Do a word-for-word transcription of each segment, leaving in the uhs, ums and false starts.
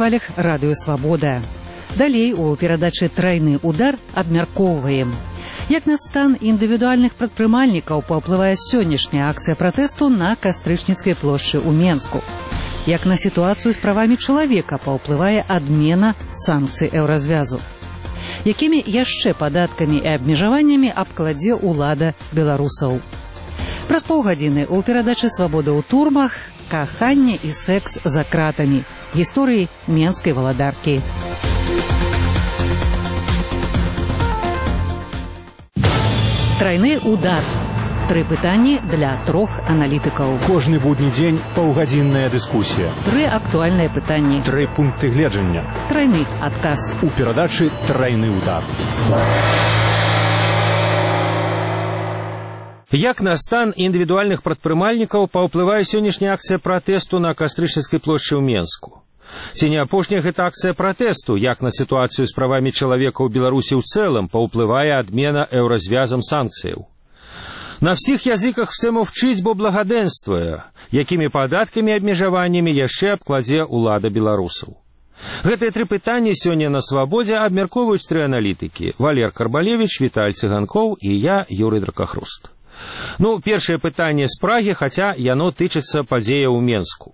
хвалях радыё «Свабода». Далей у перадачы «Трайны удар» абмяркоўваем. Як на стан індывідуальных прадпрымальнікаў паўплывае сённяшняя акцыя пратэсту на Кастрычніцкай плошчы ў Менску. Як на сітуацыю з правамі чалавека паўплывае адмена санкцый еўразвязу. Якімі яшчэ падаткамі і абмежаваннямі абкладзе ўлада беларусаў. Праз паўгадзіны ў перадачы «Свабода ў турмах» каханне і секс за кратамі. Гісторыі менскай валадаркі. Трайны удар. Тры пытанні для трох аналітыкаў. Кожны будні дзень паўгадзінная дыскусія. Тры актуальныя пытанні. Тры пункты гледжання. Трайны адказ. У перадачы «Трайны удар». Як на стан індывідуальных прадпрымальнікаў паўплывае сённяшняя акцыя пратэсту на Кастрычніцкай плошчы ў Менску? Ці не апошняя гэта акцыя пратэсту, як на сітуацыю з правамі чалавека ў Беларусі ў цэлым паўплывае адмена еўразвязам санкцыяў? На всіх языках все мовчить, бо благоденствуе, якімі падаткамі і абмежаваннямі яшчэ абкладзе ўлада беларусаў. Гэтыя тры пытанні сёння на «Свабодзе» абмяркоўваюць тры аналітыкі: Валер Карбалевіч, Віталь Цыганкоў і я, Юрый Дракахруст. Ну, першае пытанне з Прагі, хаця яно тычыцца падзеяў у Менску.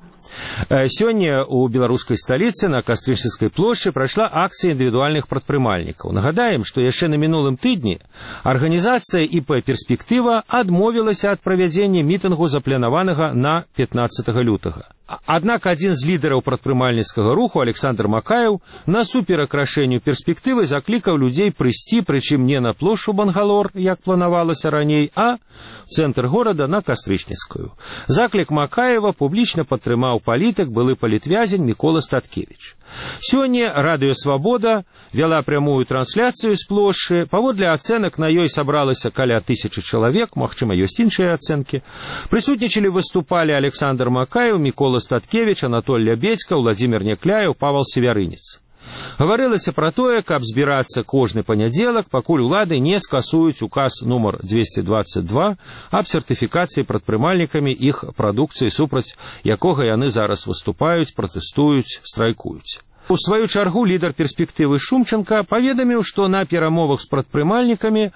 Сёння у беларускай сталіцы на Кастрычніцкай плошчы прайшла акцыя індывідуальных прадпрымальнікаў. Нагадаем, што яшчэ на мінулым тыдні арганізацыя ІП «Перспектыва» адмовілася ад правядзення мітынгу, запланаванага на пятнаццатага лютага. Аднак адзін з лідараў прадпрымальніцкага руху, Александр Макаев, насуперак рашэнню «Перспектывы» заклікаў людзей прыйсці, прычым не на плошчу Бангалор, як планавалася раней, а в цэнтр горада на Кастрычніцкую. Заклік Макаева публічна падтрымаў палітык, былы палітвязень Мікола Статкевіч. Сёння радыё «Свабода» вяла прямую трансляцыю з плошчы. Паводле ацэнак на ёй сабралася каля тысячы чалавек, магчыма, ёсць іншыя ацэнкі. Прысутнічалі, выступалі Александр Макаев, Мікола Статкевіч, Анатоль Лябедзька, Владзімир Някляев, Павел Севярынец. Гаварылася пра тое, каб збірацца кожны панядзелак, пакуль улады не скасуюць указ нумар двести двадцать два аб сертыфікацыі прадпрымальнікамі іх прадукцыі, супраць якога яны зараз выступаюць, пратэстуюць, страйкуюць. У сваю чаргу лідар «Перспектывы» Шумченко паведаміў, што на перамовах з прадпрымальнікамі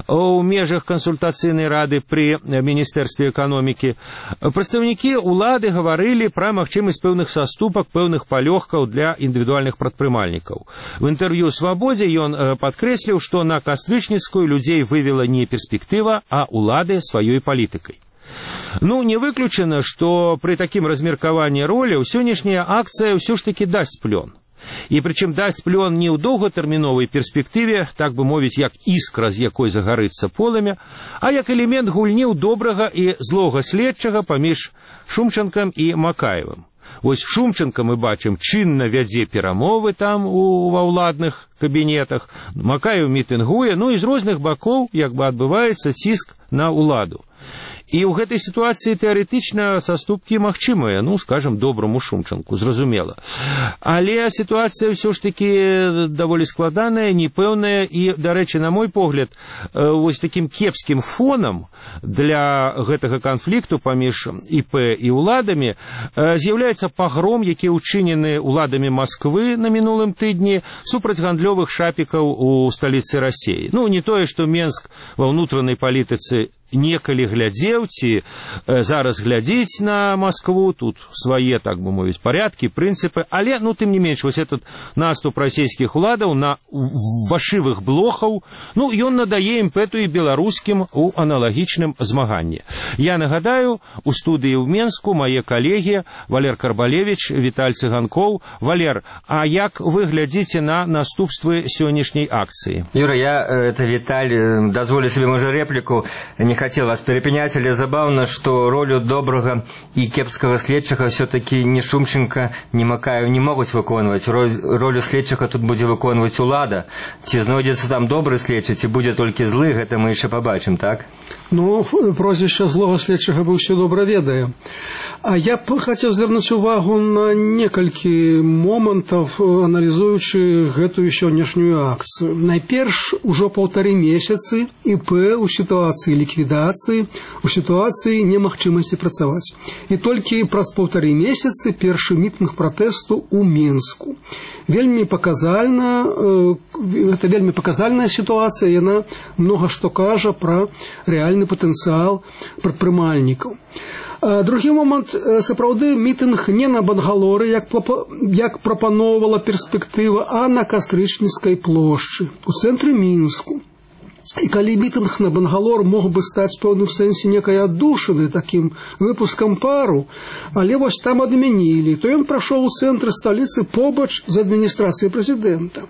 ў межах кансультацыйнай рады пры Міністэрстве эканомікі прадстаўнікі ўлады гаварылі пра магчымасць пэўных саступак, пэўных палёгкаў для індывідуальных прадпрымальнікаў. В інтэрв'ю «Свабодзе» ён падкрэсліў, што на Кастрычніцкую людзей вывела не «Перспектыва», а ўлады сваёй палітыкай. Ну, не выключана, што пры такім размеркаванні роляў сённяшняя акцыя ўсё ж такі дасць плён. І прычым дасць плён не ў доўгатэрміновай перспектыве, так бы мовіць, як іскра, з якой загарыцца полымя, а як элемент гульні ў добрага і злога следчага паміж Шумченкам і Макаевым. Вось Шумченко, мы бачым, чынна вядзе перамовы там у, ва ўладных кабінетах, Макаев мітынгуе, ну і з розных бакоў як бы адбываецца ціск на ўладу. І ў гэтай сітуацыі тэарэтычна саступкі магчымыя, ну, скажам, добраму Шумченку, зразумела. Але сітуацыя ўсё ж такі даволі складаная, непэўная і, дарэчы, на мой погляд, вось такім кепскім фонам для гэтага канфлікту паміж ІП і ўладамі з'яўляецца пагром, які ўчынены ўладамі Масквы на мінулым тыдні супраць гандлёвых шапікаў у сталіцы Расіі. Ну, не тое, што Менск ва ўнутранай палітыцы некалі глядзеў, ці зараз глядзіць на Маскву, тут свае, так бы мовіць, парядкі, прынцыпы, але, ну, тым не менш, вось этот наступ расійскіх уладаў на вашывых блохаў, ну, ён надае імпэту і беларускім у аналагічным змаганні. Я нагадаю, у студыі ў Менску мае калегі Валер Карбалевіч, Віталь Цыганкоў. Валер, а як вы глядзіце на наступствы сённяшняй акцыі? Юра, я, это Виталь, дозволю себе, может, реплику, не хотел вас перепенять, але забавно, что роль доброго и кепского следчага все-таки ни Шумченко, ни Макаев не могут выконывать. Роль, роль следчага тут будет выконывать улада. Ці знойдется там добрый следчы, ці будет только злы, это мы еще побачим, так? Ну, прозвище злого следчага мы все добра ведаем. А я б хотел звярнуць увагу на некалькі момантов, аналізуючы гэтую сённяшнюю акцыю. Найперш, ужо паўтары месяцы ІП у сітуацыі ліквідацыі ліквідацыі у сітуацыі немагчымасці працаваць. І толькі праз паўтары месяцы першы мітынг пратэсту ў Менску. Вельмі паказальна, гэта вельмі паказальная сітуацыя, яна многа што кажа пра рэальны патэнцыял прадпрымальнікаў. Другі момант, сапраўды мітынг не на Бангалоры, як, як прапаноўвала перспектыва, а на Кастрычніцкай плошчы, у цэнтры Мінску. І калі мітынг на Бангалор мог бы стаць пэўным сэнсе некай аддушаны такім выпускам пару, але вось там адмянілі, то ён прайшоў у цэнтры сталіцы побач з адміністрацыяй прэзідэнта.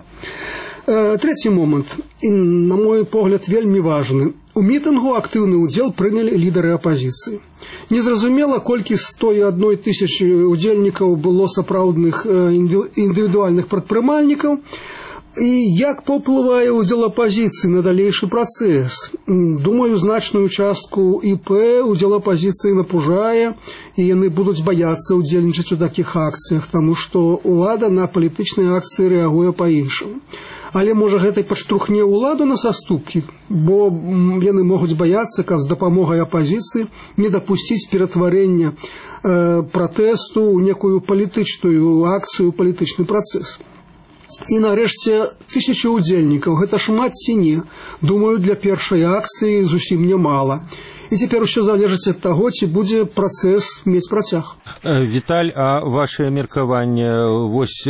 Трэці момант, і, на мой погляд, вельмі важны. У мітынгу актыўны ўдзел прынялі лідары апазіцыі. Незразумела, колькі сто адной тысячы удзельнікаў было сапраўдных індывідуальных прадпрымальнікаў, і як паўплывае ўдзел апазіцыі на далейшы працэс. Думаю, значную частку ІП ўдзел апазіцыі напужае, і яны будуць баяцца ўдзельнічаць у такіх акцыях, таму што ўлада на палітычныя акцыі рэагуе па-іншаму. Але, можа, гэта і падштурхне ўладу на саступкі, бо яны могуць баяцца, каб з дапамогай апазіцыі не дапусціць ператварэння э, пратэсту ў некую палітычную акцыю, палітычны працэс. І, нарэшце, тысяча удзельнікаў. Гэта шмат ці не. Думаю, для першай акцыі зусім нямала. І цяпер усё залежыць ад таго, ці будзе працэс мець працяг. Віталь, а ваше меркаванне, вось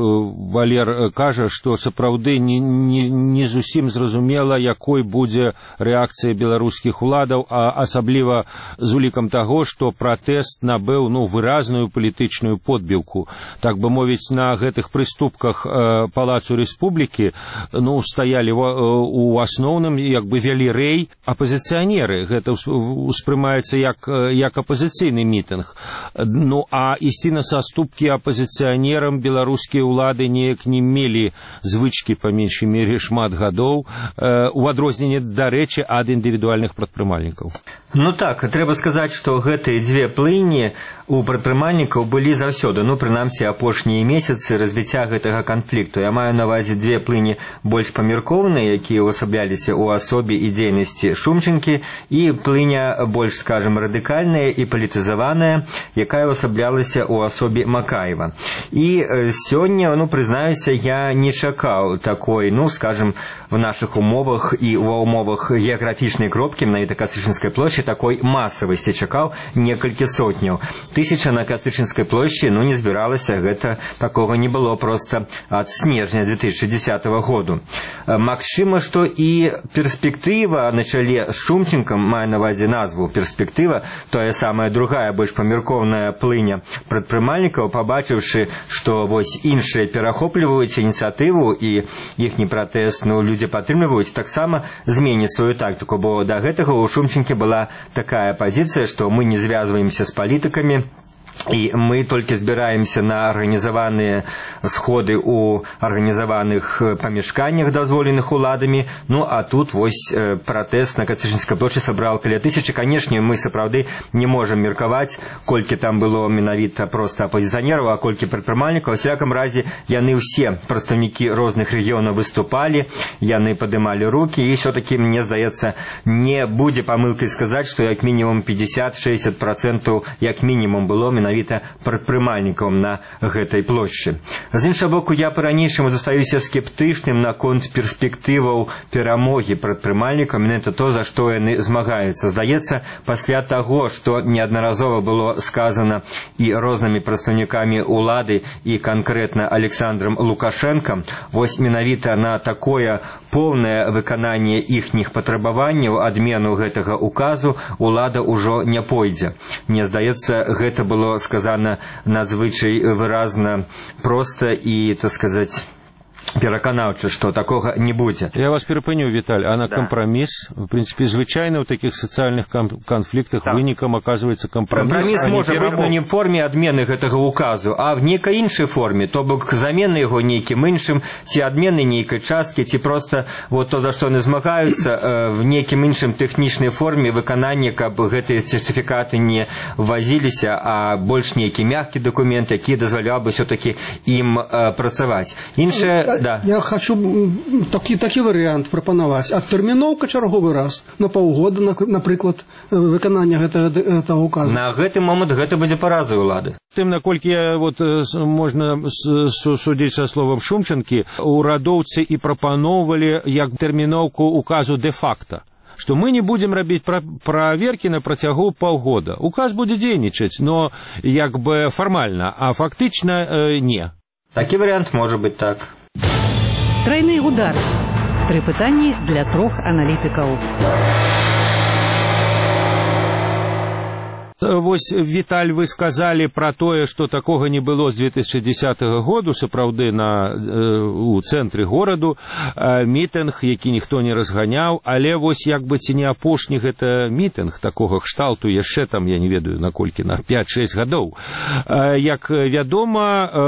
Валер кажа, што сапраўды не, не, не зусім зразумела, якой будзе рэакцыя беларускіх уладаў, а асабліва з улікам таго, што пратэст набыў ну, выразную палітычную подбіўку. Так бы мовіць, на гэтых прыступках Палацу Рэспублікі ну, стаялі у асноўным, як бы вялі рэй апазіцыянеры. Гэта успрымаецца як, як апазіцыйны мітынг. Ну, а ісці на саступкі апазіцыянерам беларускія ўлады неяк не мелі звычкі, па меншай мере, шмат гадоў, э, у адрозненне, дарэчы, ад індывідуальных прадпрымальнікаў. Ну так, трэба сказаць, што гэтыя дзве плыні у прадпрымальнікаў былі заўсёды, ну, прынамсі, апошнія месяцы развіцця гэтага канфлікту. Я маю на ўвазе дзве плыні больш памяркоўныя, якія ўвасабляліся ў асобе і дзейнасці Шумчынкі, і плыня больш, скажем, радыкальная і палітызаваная, якая ўвасаблялася ў асобе Макаева. І сёння, ну, прызнаюся, я не чакаў такой, ну, скажем, в нашых умовах і ва умовах геаграфічнай кропкі, менавіта Кастрычніцкай плошчы, такой масавасці чакаў некалькі сотняў. Тысяча на Кастрычніцкай плошчы, ну, не збіралася, гэта такога не было проста ад снежня две тысячи десятого году. Магчыма, што і перспектыва на чале з Шумчынкам, мае на ўвазе назву перспектыва, тая самая другая, больш памяркоўная плыня прадпрымальнікаў, пабачыўшы, што вось іншыя перахопліваюць ініцыятыву і іхні пратэст, ну, людзі падтрымліваюць, таксама зменіць сваю тактыку, бо да гэтага ў Шумчынкі была такая пазіцыя, што мы не звязваемся з палітыкамі, і мы толькі збіраемся на арганізаваныя сходы ў арганізаваных памяшканнях, дазволеных уладамі. Ну, а тут вось пратэст на Кастрычніцкай плошчы сабраў каля тысячы. Канешне, мы сапраўды не можам меркаваць, колькі там было менавіта проста апазіцыянераў, а колькі прадпрымальнікаў. У всякім разе, яны ўсе прадстаўнікі розных рэгіёнаў выступалі, яны падымалі рукі, і ўсё-такі, мне здаецца, не будзе памылкай сказаць, што як мінімум пятьдесят-шестьдесят процентов як мінімум было менавіта прадпрымальнікам на гэтай плошчы. З іншага боку, я па-ранейшаму застаюся скептычным наконт перспектываў перамогі прадпрымальнікаў, менавіта то, за што яны змагаюцца. Здаецца, пасля таго, што неаднаразова было сказана і рознымі прадстаўнікамі ўлады, і канкрэтна Александром Лукашенком, вось менавіта на такое поўнае выкананне іхніх патрабаванняў, адмену гэтага указу, улада ўжо не пойдзе. Мне здаецца, гэта было сказано надзвычай выразна, проста і, так сказаць, пераканаўча, што такога не будзе. Я вас перапыню, Віталь, а на да. компроміс, в принципе, звычайна ў такіх сацыяльных канфліктах да. вынікам аказваецца компроміс. Компроміс можа быць не в форме адмены гэтага указу, а в нейкай іншай форме, то бок замены яго нейкім іншым, ці адмены нейкай часткі, ці проста вот то, за што яны змагаюцца, в нейкім іншым тэхнічнай форме выканання, каб гэтыя сертыфікаты не ввозіліся, а больш нейкі мяккі дакумент, які дазваляў бы все-таки ім працаваць. Іншая Я, да. я хочу такі, такі варыянт прапанаваць. Адтэрміноўка чарговы раз на паўгода, напрыклад, выканання гэтага, гэтага указу. На гэты момант гэта будзе паразай улады. Тым, наколькі я, вот, можна судзіць са словам Шумчанкі, урадоўцы і прапаноўвалі як тэрміноўку указу де-факта, што мы не будзем рабіць праверкі на працягу паўгода. Указ будзе дзейнічаць, но як бы фармальна, а фактычна э, не. Такі варыянт можа быць так. Трайны удар. Тры пытанні для трох аналітыкаў. Вось, Віталь, вы сказалі пра тое, што такога не было з две тысячы дзесятага году, сапраўды на, э, у цэнтры гораду, э, мітынг, які ніхто не разганяў, але вось як бы ці не апошні гэта мітынг такога кшталту яшчэ там, я не ведаю, наколькі, на пяць-шэсць гадоў. Э, як вядома, э,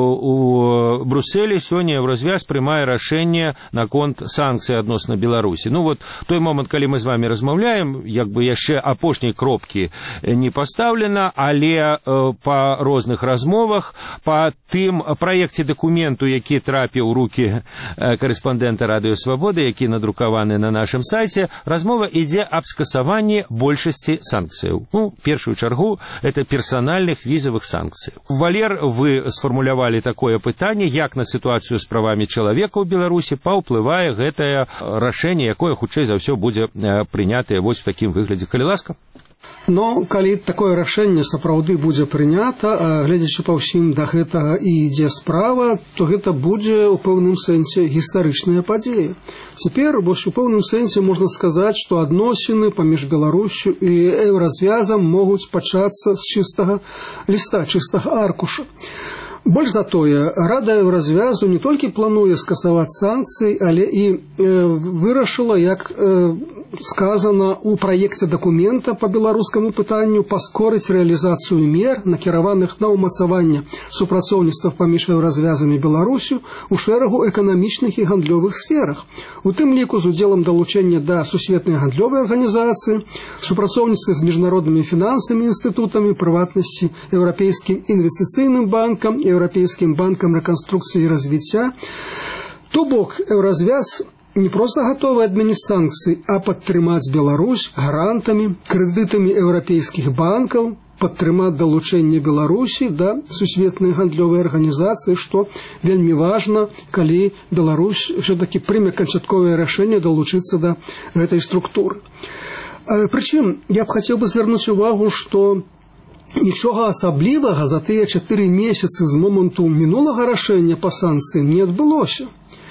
у Брусэлі сёння Еўразвяз прымае рашэнне наконт санкцый адносна Беларусі. Ну вот, той момант, калі мы з вами размаўляем, як бы яшчэ апошняй кропкі не пастаўлена, але э, па розных размовах, па тым праекце дакументу, які трапіў у рукі э, карэспандэнта Радыё Свабоды, які надрукаваны на нашым сайце, размова ідзе аб скасаванні большасці санкцыяў. Ну, першую чаргу, это персанальных візавых санкцыяў. Валер, вы сфармулявалі такое пытанне, як на сітуацыю з правамі чалавека ў Беларусі паўплывае гэтае рашэнне, якое, хутчэй за ўсё, будзе э, прынятае вось у такім выглядзе. Калі ласка. Но калі такое рашэнне сапраўды будзе прынята, гледзячы па ўсім да гэтага і ідзе справа, то гэта будзе ў пэўным сэнсе гістарычная падзея. Цяпер вось у пэўным сэнсе можна сказаць, што адносіны паміж Беларусю і Еўразвязам могуць пачацца з чыстага ліста, чыстага аркуша. Больш за тое, Рада Еўразвязу не толькі плануе скасаваць санкцыі, але і э, вырашыла, як э, сказано у праекце дакумента по беларускаму пытанню, паскорыць рэалізацыю мер, накіраваных на ўмацаванне супрацоўніцтва паміж Еўразвязам і Беларусю у шэрагу эканамічных і гандлёвых сферах. У тым ліку з удзелам далучэння да сусветнай гандлёвай арганізацыі, супрацоўніцтва з міжнароднымі фінансавымі інстытутамі, прыватнасці Еўрапейскім інвестыцыйным банкам, Еўрапейскім банкам рэканструкцыі і развіцця. То бок Еўразвяз не просто готовы адмяніць санкцыі, а падтрымаць Беларусь грантамі, крэдытамі еўрапейскіх банкаў, падтрымаць далучэнне Беларусі да сусветнай гандлёвай арганізацыі, што вельмі важна, калі Беларусь ўсё-такі прыме канчатковае рашэнне далучыцца да гэтай структуры. Прычым, я б хацеў бы звярнуць увагу, што нічога асаблівага за тыя чатыры месяцы з моманту мінулага рашэння па санкцыям не адбылося.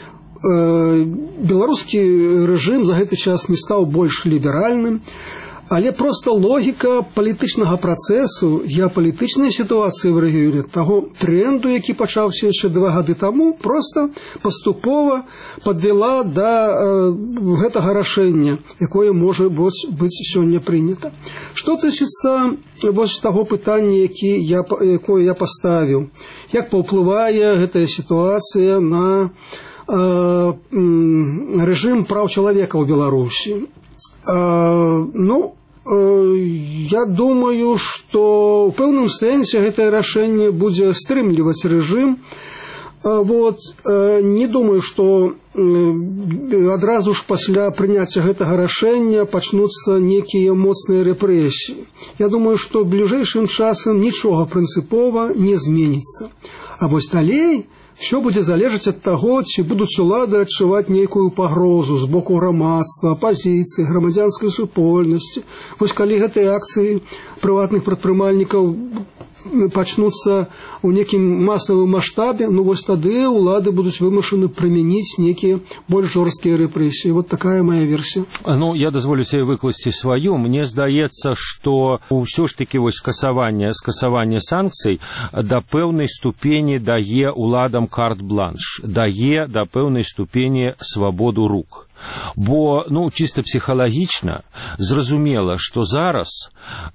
Беларускі рэжым за гэты час не стаў больш ліберальным, але проста логіка палітычнага працэсу, геапалітычнай сітуацыі ў рэгіёне, таго тренду, які пачаўся яшчэ два гады таму, проста паступова падвяла да э, гэтага рашэння, якое можа быць сёння прынята. Што тычыцца вось таго пытання, які я, якое я паставіў, як паўплывае гэтая сітуацыя на э, рэжым праў чалавека ў Беларусі. Uh, ну, uh, я думаю, што ў пэўным сэнсе гэтае рашэнне будзе стрымліваць рэжым. Uh, вот, uh, не думаю, што uh, адразу ж пасля прыняцця гэтага рашэння пачнуцца нейкія моцныя рэпрэсіі. Я думаю, што бліжэйшым часам нічога прынцыпова не зменіцца. А вось далей все будзе залежаць ад таго, ці будуць улады адчуваць нейкую пагрозу з боку грамадства, апазіцыі, грамадзянскай супольнасці. Вось калі гэтыя акцыі прыватных прадпрымальнікаў пачнуцца ў нейкім масавым маштабе, ну вось тады улады будуць вымушаны прымяніць нейкія больш жорсткія рэпрэсіі. Вот такая моя версія. Ну, я дазволю себе выкласці сваю. Мне здаецца, што ўсё ж таки вось скасаванне, скасаванне санкцый да пэўнай ступені дае уладам карт-бланш, дае да пэўнай ступені свабоду рук. Бо, ну, чисто псіхалагічна, зразумела, што зараз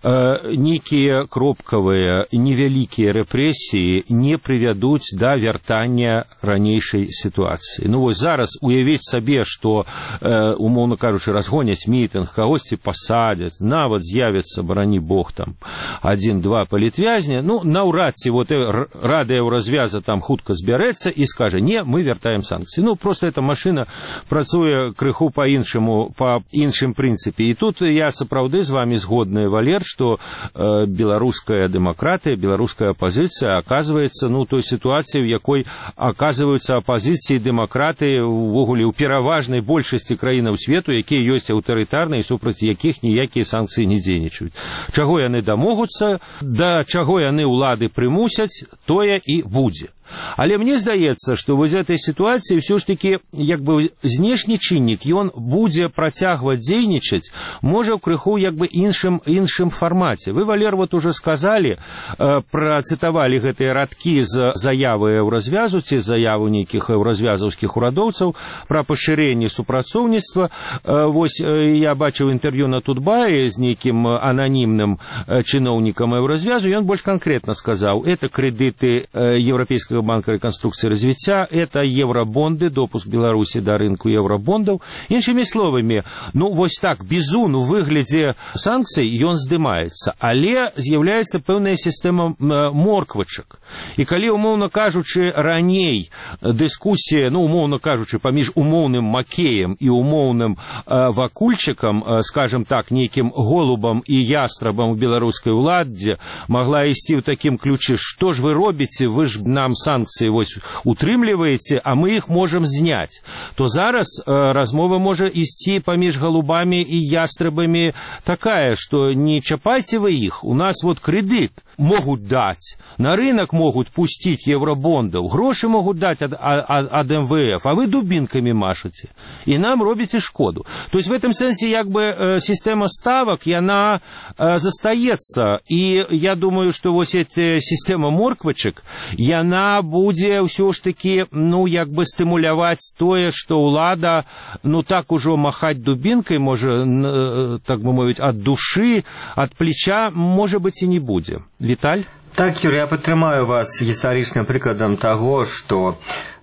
э, нейкія кропкавыя, невялікія рэпрэсіі не прывядуць да вяртання ранейшай сітуацыі. Ну, вось зараз уявіць сабе, што, э, умоўна кажучы, разгоняць мітынг, кагосьці пасадзяць, нават з'явіцца, барані Бог, там, адзін-два палітвязня, ну, наўрад ці вот радыё развяза там хутка збярэцца і скажа, не, мы вяртаем санкцыі. Ну, просто эта машына працуе крыху па-іншаму, па іншым прынцыпе. І тут я сапраўды з вами згодны, Валер, што э, беларуская дэмакратыя, беларуская апазіцыя аказваецца, ну, той сітуацыі, в якой аказваюцца апазіцыі дэмакраты увогуле ў пераважнай большасці краінаў свету, якія ёсць аўтарытарныя, супраць якіх ніякія санкцыі не дзейнічаюць. Чаго яны дамогуцца, да чаго яны ўлады прымусяць, тое і будзе. Але мне здаецца, што вось этой сітуацыі ўсё ж такі, як бы, знешні чыннік, ён будзе працягваць дзейнічаць, можа, ў крыху, як бы, іншым, іншым фармаце. Вы, Валер, вот уже сказалі, э, працытавалі гэтыя радкі з заявы еўразвязу, ці заяву нейкіх еўразвязаўскіх урадоўцаў пра пашырэнне супрацоўніцтва. Э, вось э, я бачыў інтэрв'ю на Тутбае з нейкім ананімным э, чыноўнікам еўразвязу, ён больш канкрэтна сказаў, это крэдыты э, еўрапейскага банка реконструкции и развития, это евробонды, допуск Беларуси до рынку евробондов. Іншими словами, ну, вось так, бізун у выглядзе санкцый, ён здымаецца, але з'яўляецца пэўная сістэма морквачак. І калі, умоўна кажучы, раней дыскусія, ну, умоўна кажучы, паміж умоўным макеем і умоўным э, вакульчыкам, э, скажем так, нейкім голубам і ястрабам у беларускай уладзе могла ісці ў такім ключы, што ж вы робіце, вы ж нам санкцыі вось утрымліваеце, а мы іх можам зняць, то зараз э, размова можа ісці паміж голубамі і ястрабамі такая, што не чапайце вы іх, у нас вот крэдыт могуць даць, на рынок могуць пусціць евробондаў, грошы могуць даць ад, ад, ад эм вэ эф, а вы дубінкамі машаце, і нам робіце шкоду. То есть в этом сэнсе, як бы, э, сістэма ставак, яна э, застаецца, і я думаю, што вось эта сістэма морквачак, яна будзе ўсё ж такі, ну, як бы стымуляваць тое, што ўлада, ну, так ужо махаць дубінкай, можа, так бы мовіць, ад душы, ад плеча, можа быць, і не будзе. Віталь? Так, Юрий, я падтрымаю вас гістарычным прыкладам таго, што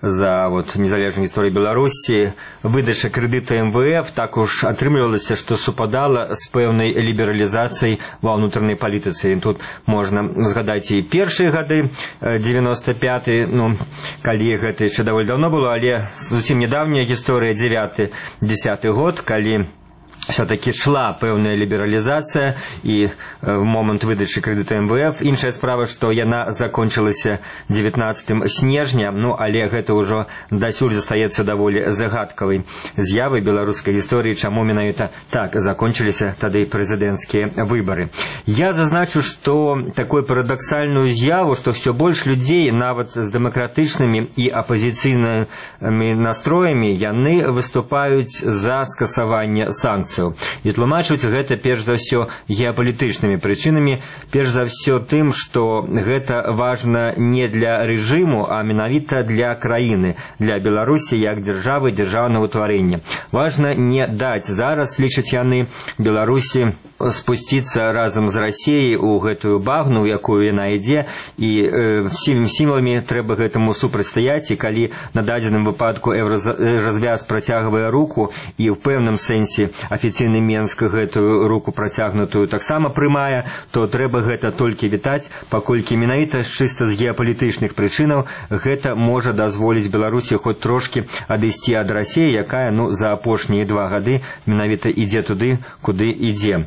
за вот незалежную гісторыю Беларусі выдача крэдыта эм вэ эф так уж атрымлівалася, што супадала з пэўнай лібералізацыяй ва ўнутранай палітыцы. Тут можна згадаць і першыя гады, девяносто пятый, ну, калі гэта яшчэ даволі давно было, але зусім нядаўняя гісторыя, девяты десятый год, калі все-таки шла пэўная лібералізацыя і в момант выдачы крэдыта эм вэ эф. Іншая справа, што яна закончылася девятнадцатым снежня, ну, але гэта ўжо дасюль застаецца даволі загадкавай з'явай беларускай гісторыі, чаму менавіта так закончыліся тады прэзідэнцкія выбары. Я зазначу, што такую парадаксальную з'яву, што ўсё больш людзей, нават з дэмакратычнымі і апазіцыйнымі настроямі, яны выступаюць за скасаванне санкцый. І тлумачуць гэта перш за ўсё геапалітычнымі прычынамі, перш за ўсё тым, што гэта важна не для рэжыму, а менавіта для краіны, для Беларусі як дзяржавы, дзяржаўнага ўтварэння. Важна не даць зараз, лічаць яны, Беларусі спусціцца разам з Расіяй у гэтую багну, у якую яна ідзе, і э, всімі сімаламі трэба гэтаму супрацьстаяць, і калі на дадзеным выпадку еўразвяз працягвае руку і ў пэўным сэнсе афіцыйны Менск гэтую руку працягнутую таксама прымае, то трэба гэта толькі вітаць, паколькі менавіта чыста з геапалітычных прычынаў гэта можа дазволіць Беларусі хоць трошкі адысці ад Расіі, якая, ну, за апошнія два гады менавіта ідзе туды, куды ідзе.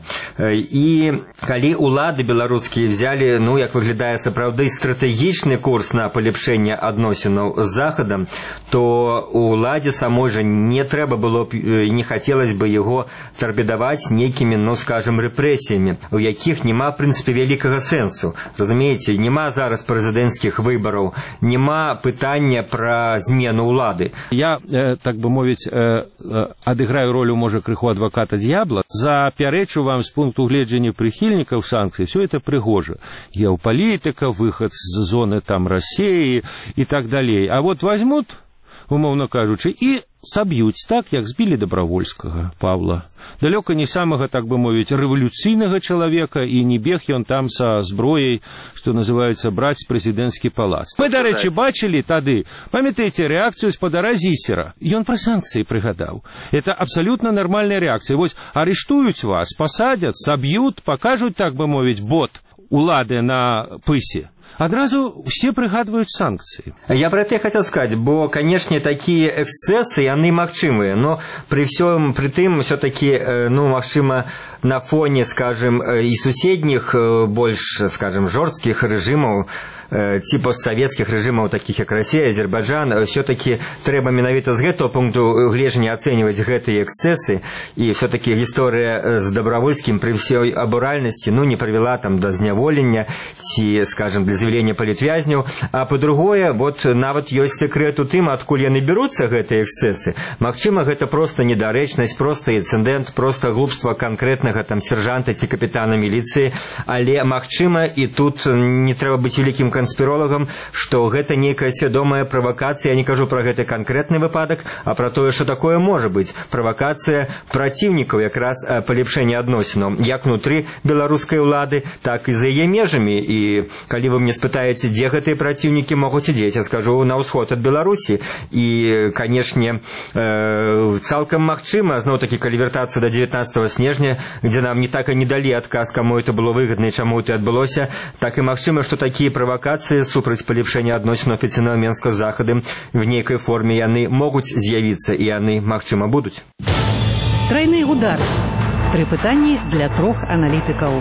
І калі улады беларускія взялі, ну, як выглядае сапраўды стратэгічны курс на палепшэнне адносінаў з Захадам, то уладзе самой жа не трэба было б, не хацелось бы яго тарпедаваць нейкімі, ну, скажем, рэпрэсіямі, у якіх няма, в прынцыпе, вялікага сэнсу. Разумееце, няма зараз прэзідэнцкіх выбараў, няма пытання пра змену ўлады. Я, э, так бы мовіць, э, адыграю ролю, можа, крыху адваката д'ябла. Запярэчу вам з пункту гледжання прыхільнікаў санкцый, все это прыгожа. Геапалітыка, выхад з зоны там Расіі і так далей. А вот возьмут, умоўна кажучы, і саб'юць так, як збілі Добравольскага Павла. Далёка не самага, так бы мовіць, рэвалюцыйнага чалавека, і не бег ён там са зброяй, што называецца браць прэзідэнцкі палац. Мы, дарэчы, бачылі тады, памятаеце, рэакцыю спадара Зісера. Ён пра санкцыі прыгадаў. Это абсалютна нармальная рэакцыя. Вось арыштуюць вас, пасадзяць, саб'ют, пакажуць, так бы мовіць, бот улады на пысе. Адразу все прыгадваюць санкцыі. Я про это хотел сказать, бо, конечно, такие эксцессы, яны магчымыя, но при всем, при тым, все-таки, ну, магчыма, на фоне, скажем, и суседних, больше, скажем, жорсткіх рэжымаў, типа советских режимов, таких как Россия, Азербайджан, все-таки трэба менавіта з гэтага пункту гледжання ацэньваць гэтыя эксцессы, и все-таки история с Добровольским при всей абуральности, ну, не привела там до зняволення, ці, скажем, для з'яўлення палітвязняў, а по-другое, вот нават ёсць секрет у тым, адкуль яны бяруцца гэтыя эксцессы. Магчыма, гэта просто недарэчнасць, просто інцыдэнт, просто глупства конкретнага там сержанта ці капітана міліцыі, але магчыма, і тут не трэба быць великим канспіролагам, што гэта нейкая свядомая правакацыя. Я не кажу пра гэты канкрэтны выпадак, а пра тое, што такое можа быць. Правакацыя праціўнікаў якраз палепшэння адносінаў як внутры беларускай улады, так і за яе межамі. І калі вы мне спытаеце, дзе гэтыя праціўнікі могуць ідзець, я скажу, на ўсход ад Беларусі. І, канешне, цалкам магчыма, зноў-такі, калі вяртацца да дзевятнаццатага снежня, дзе нам не так і не далі адказ, каму это было выгадна і чаму это адбылося, так і магчыма, што такія правакацыі супраць палепшэння адносін афіцыйнага Менска з захадам в нейкай форме яны могуць з'явіцца, і яны, магчыма, будуць. Трайны удар. Тры пытанні для трох аналітыкаў.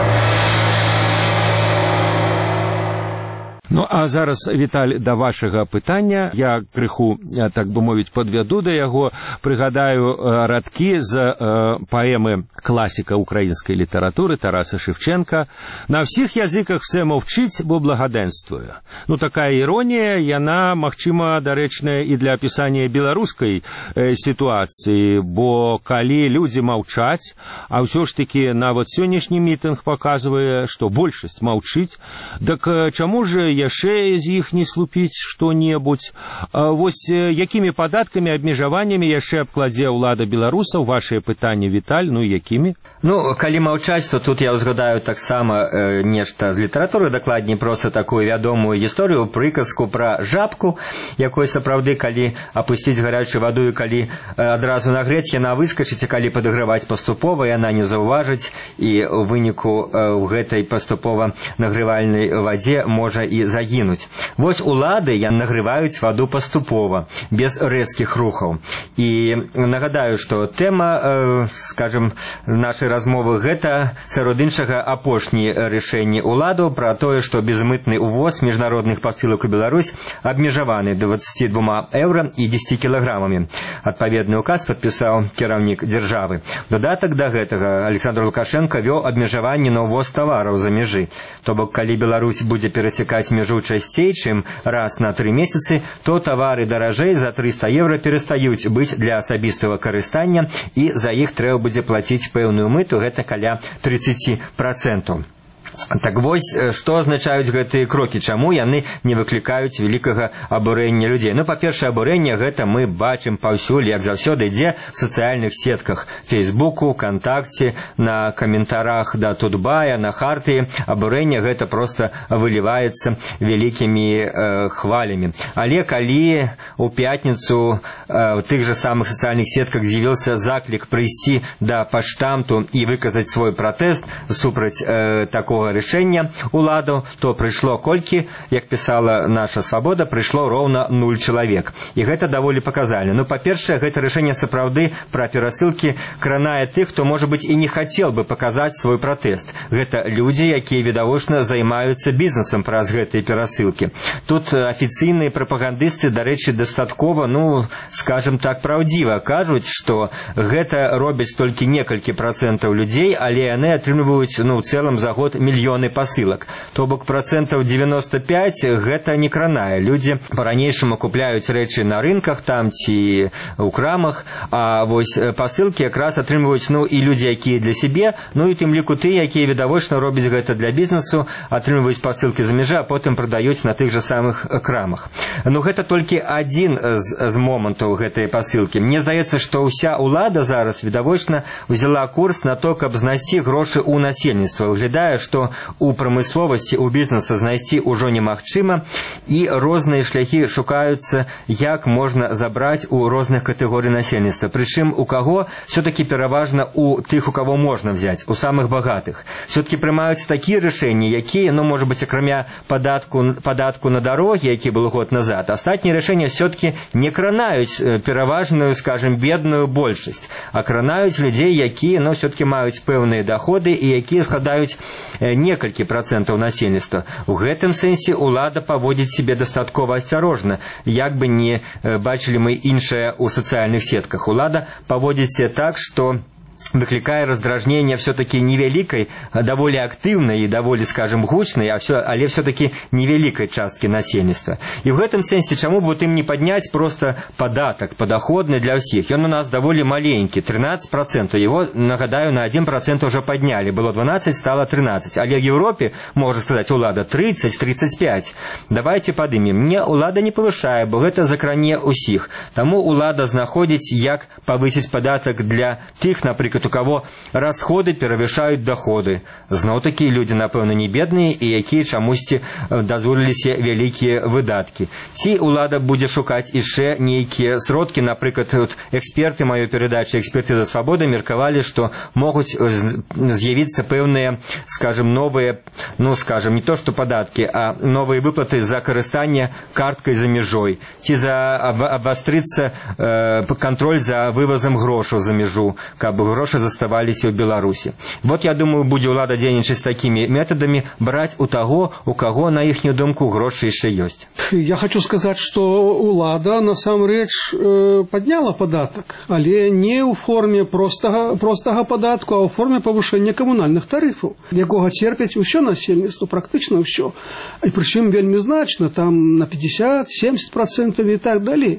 Ну, а зараз, Віталь, да вашага пытання. Я крыху, так бы мовіць, падвяду да яго, прыгадаю радкі з э, паэмы класіка украінскай літаратуры Тараса Шевченка «На всіх языках все мовчить, бо благоденствуе». Ну, такая іронія, яна, магчыма, дарэчная і для апісання беларускай э, сітуацыі, бо калі людзі маўчаць, а ўсё ж такі нават сённяшні мітынг паказвае, што большасць маўчыць, дык чаму ж яшчэ з іх не слупіць што-небудзь? Вось якімі падаткамі, абмежаваннямі яшчэ абкладзе ўлада беларусаў? Вашыя пытанні, Віталь, ну якімі? Ну, калі маўчаць, то тут я ўзгадаю таксама э, нешта з літаратуры, дакладней проста такую вядомую гісторыю, прыказку пра жабку, якой сапраўды, калі апусціць гарячую ваду і калі э, адразу нагрэць, яна выскачыць, і калі падаграваць паступова, яна не заўважыць, і ў выніку э, ў гэтай паступова нагревальнай вадзе можа і загінуць. Вось улады яны нагреваюць ваду паступова, без рэзкіх рухаў. І нагадаю, што тэма, э, скажем, нашай размовы гэта, сярод іншага, апошні рашэнні уладаў пра тое, што безмытны увоз міжнародных пасылак у Беларусь абмежаваны дваццаці двума еўра і дзесяці кілаграмамі. Адпаведны указ падпісаў кіраўнік дзяржавы. Дадатак да гэтага Александр Лукашенко вёў абмежаванне на ўвоз тавараў за мяжы. То бок, калі Беларусь будзе перасекаць мяжу часцей, чым раз на тры месяцы, то тавары даражэй за трыста еўра перастаюць быць для асабістага карыстання, і за іх трэба будзе плаціць пэўную мыту, гэта каля тридцать процентов. Так вось, што азначаюць гэтыя крокі, чаму яны не выклікаюць вялікага абурэння людзей? Ну, па-першае, абурэнне гэта мы бачым паўсюль, як заўсёды ідзе в сацыяльных сетках, Фейсбуку, ВКонтакце, на каментарах да Тутбая, на Хартыі. Абурэнне гэта проста выліваецца вялікімі э, хвалямі. Але калі у пятніцу э, в тых же самых сацыяльных сетках з'явіўся заклік прыйсці да паштамту і выказаць свой пратэст супраць э, такого рашэння уладаў, то прыйшло колькі, як пісала наша Свабода, прыйшло роўна нуль чалавек. І гэта даволі паказальна. Ну, па-першае, гэта рашэнне сапраўды пра перасылкі кранае тых, хто, можа быць, і не хацеў бы паказаць свой пратэст. Гэта людзі, якія відавочна займаюцца бізнесам праз гэтыя перасылкі. Тут афіцыйныя прапагандысты, дарэчы, дастаткова, ну, скажем так, праўдзіва кажуць, што гэта робяць толькі некалькі працэнтаў людзей, але яны атрымліваюць, ну, ў цэлым за год мільёны мільёны пасылак. То бок процентаў девяносто пять гэта не кранае. Людзі па-ранейшаму купляюць рэчы на рынках там ці ў крамах, а вось пасылкі якраз атрымліваюць ну і людзі, якія для сябе, ну і тым ліку ты, якія відавочна робяць гэта для бізнесу, атрымліваюць пасылкі за мяжы, а потым прадаюць на тых жа самых крамах. Ну гэта толькі адзін з, з момантаў гэтай пасылкі. Мне здаецца, што ўся ўлада зараз відавочна взяла курс на то, каб знайсці грошы ў насельніцтва. Выглядае, што у прамысловасці, у бізнеса знайсці ўжо немагчыма, і розныя шляхі шукаюцца, як можна забраць у розных катэгорый насельніцтва. Прычым у каго все-таки пераважна у тых, у кого можна взять, у самых богатых. Все-таки прымаюцца такія рашэнні, якія, ну, может быть, акрамя падатку, падатку на дарогі, які был год назад, астатнія рашэнні все-таки не кранаюць пераважную, скажем, бедную большасць, а кранаюць людзей, якія, ну, все-таки маюць пэўныя доходы і якія складаюць некалькі процентаў насельніцтва. У гэтым сэнсе улада паводзіць себе дастаткова асцярожна, як бы не бачылі мы іншае ў сацыяльных сетках. Улада паводзіць себе так, што выкликая раздражнение все-таки невеликой, довольно активной и довольно, скажем, гучной, а все, але все-таки невеликой частки насельніцтва. И в этом сенсе, чему бы им не поднять просто податок, подоходный для всех. И он у нас довольно маленький, тринадцать процентов. Его, нагадаю, на один процент уже подняли. Было дванадцать, стало тринадцать. Але в Европе, можно сказать, улада тридцать тридцать пять. Давайте подымем. Мне улада не повышае, бо это закране усіх. Тому улада знаходзіць, як повысить податок для тых, например, у кого расходы перавышаюць доходы. Зноў такія людзі, напэўна, не бедныя і якія чамусьці дазволіліся вялікія выдаткі. Ці улада будзе шукаць яшчэ нейкія сродкі, напрыклад, эксперты маёй перадачы «Эксперты за свабоду» меркавалі, што могуць з'явіцца пэўныя, скажем, новыя, ну, скажем, не то што падаткі, а новыя выплаты за карыстанне карткай за мяжой, ці за абвастрыцца э, кантроль за вывазам грошаў за мяжу, каб грошы заставаліся ў Беларусі. Вот, я думаю, будзе ўлада дзейнічаць такімі метадамі, браць у таго, у каго, на іхнюю думку, грошы яшчэ ёсць. Я хочу сказаць, што ўлада насамрэч э, падняла падатак, але не ў форме простага, простага падатку, а ў форме павышэння камунальных тарыфаў, якога церпяць усё насельніцтва, практычна ўсё. І прычым вельмі значна, там на пятьдесят семьдесят процентов і так далей.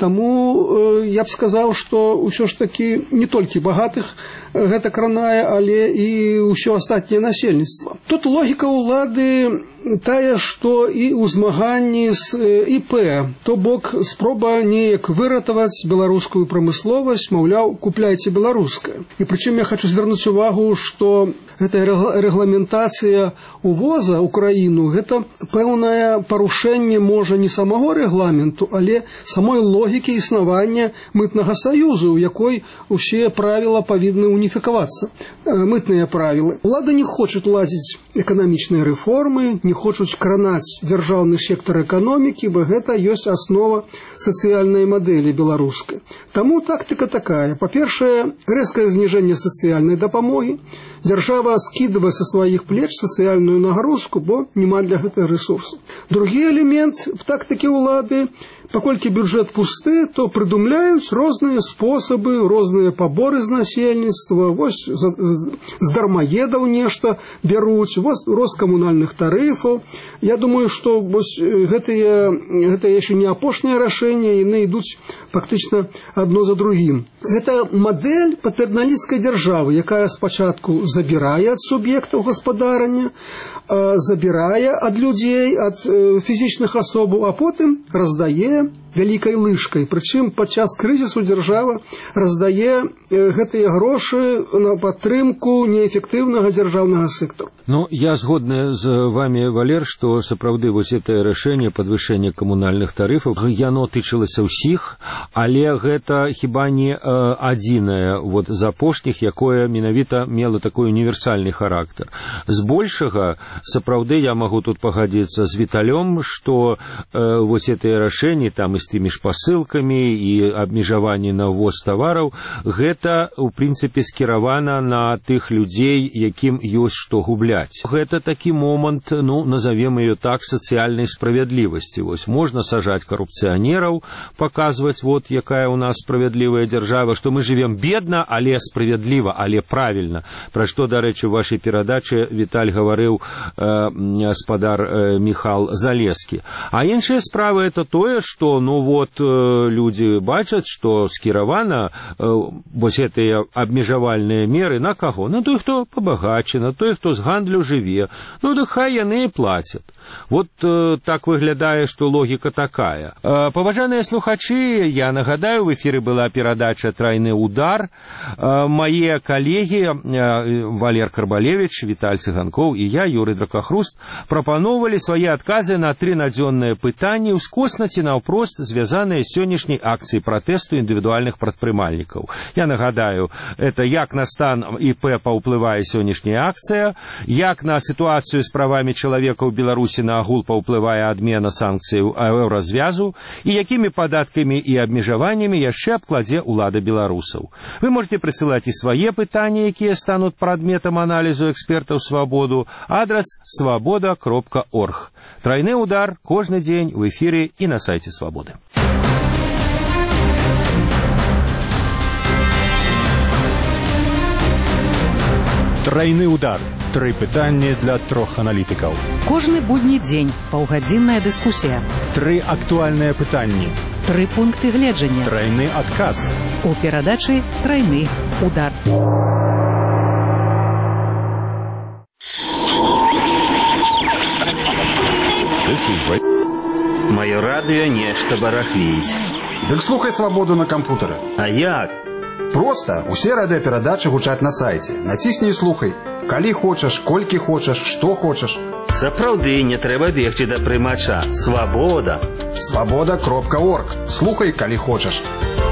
Таму э, я б сказаў, што ўсё ж такі не толькі багатых гэта кранае, але і ўсё астатняе насельніцтва. Тут логіка ўлады тая, што і ў змаганні з І Пэ, то бок спроба неяк выратаваць беларускую прамысловасць, маўляў, купляйце беларускае. І прычым я хочу звярнуць увагу, што гэтая рэгламентацыя увоза ў краіну, гэта пэўнае парушэнне, можа, не самого рэгламенту, але самой логікі існавання мытнага саюзу, у якой усе правіла павінны уніфікавацца. Мытныя правілы. Улада не хочуць ладзіць эканамічныя рэформы, не хочуць кранаць дзяржаўны сектар эканомікі, бо гэта ёсць аснова сацыяльнай мадэлі беларускай. Таму тактыка такая. Па-першае, рэзкае зніжэнне сацыяльнай дапамогі. Дзяржава скідвае са сваіх плеч сацыяльную нагрузку, бо няма для гэтага рэсурсу. Другі элемент в тактыке ўлады, паколькі бюджэт пусты, то прыдумляюць розныя спосабы, розныя паборы з насельніцтва, вось з дармаедаў нешта бяруць, вось рост камунальных тарыфаў. Я думаю, што вось гэтыя, гэта яшчэ не апошняе рашэнне, яны ідуць фактычна адно за другім. Гэта мадэль патэрналісцкай дзяржавы, якая спачатку забірае ад суб'ектаў гаспадарання, забірае ад людзей, ад фізічных асобаў, а потым раздае вялікай лыжкай. Прычым падчас крызісу дзяржава раздае гэтыя грошы на падтрымку неэфектыўнага дзяржаўнага сектару. Ну, я згодны з вами, Валер, што сапраўды вось гэтае рашэнне падвышэння камунальных тарыфаў, яно тычылася ўсіх, але гэта хіба не э, адзінае вот, з апошніх, якое менавіта мела такой універсальны характар. Збольшага, сапраўды, я магу тут пагадзіцца з Віталём, што э, вось гэтыя рашэнні там і вось тымі ж пасылкамі і абмежаванні на ввоз тавараў, гэта, у прынцыпе, скіравана на тых людзей, якім ёсць што губляць. Гэта такі момант, ну, назовем ее так, сацыяльнай справядлівасці. Вось можна сажаць карупцыянераў, паказваць, вот якая у нас справядлівая дзяржава, што мы живем бедна, але справядліва, але правільна. Пра што, дарэчы, у вашай перадачы Віталь гаварыў э, гаспадар э, Міхал Залескі. А іншая справа это тое, што, ну вот, э, людзі бачаць, што скіравана э, вось гэтыя абмежавальныя меры на каго? На той, хто пабагаче, на той, хто з гандлю жыве. Ну, да хай яны і плацяць. Вот э, так выглядае, што логіка такая. Э, паважаныя слухачы, я нагадаю, в эфіры была перадача «Трайны удар». Э, мае калегі э, Валер Карбалевич, Віталь Цыганкоў і я, Юрый Дракахруст, прапаноўвалі свае адказы на тры надзённыя пытанні ускосна ці наўпрост звязаныя з сённяшняй акцыяй пратэсту індывідуальных прадпрымальнікаў. Я нагадаю, это як на стан ІП паўплывае сённяшняя акцыя, як на сітуацыю з правамі чалавека ў Беларусі на агул паўплывае адмена санкцыяў еўразвязу і якімі падаткамі і абмежаваннямі яшчэ абкладзе ўлада беларусаў. Вы можете прысылаць і свае пытанні, якія стануць прадметам аналізу экспертаў «Свабоду». Адрес свобода кропка орг. Трайны удар кожны дзень у эфіры і на сайце «Свабоды». Трайны удар. Тры пытанні для трох аналітыкаў. Кожны будні дзень паўгадзінная дыскусія. Тры актуальныя пытанні. Тры пункты гледжання. Трайны адказ. У перадачы «Трайны удар». Маё радыё нешта барахліць. Дык слухай «Свабоду» на кампутары. А як? Проста усе радыёперадачы гучаць на сайце. Націсні і слухай. Калі хочаш, колькі хочаш, што хочаш. Сапраўды не трэба бегчы да прымача. Свабода. свобода кропка орг. Слухай, калі хочаш.